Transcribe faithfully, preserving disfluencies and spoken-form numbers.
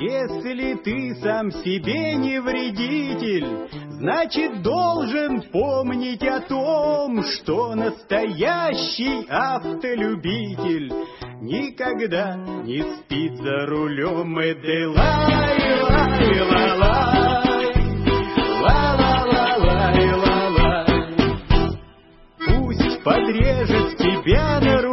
Если ты сам себе не вредитель, значит, должен помнить о том, что настоящий автолюбитель никогда не спит за рулем. Пусть подрежет тебя на руле.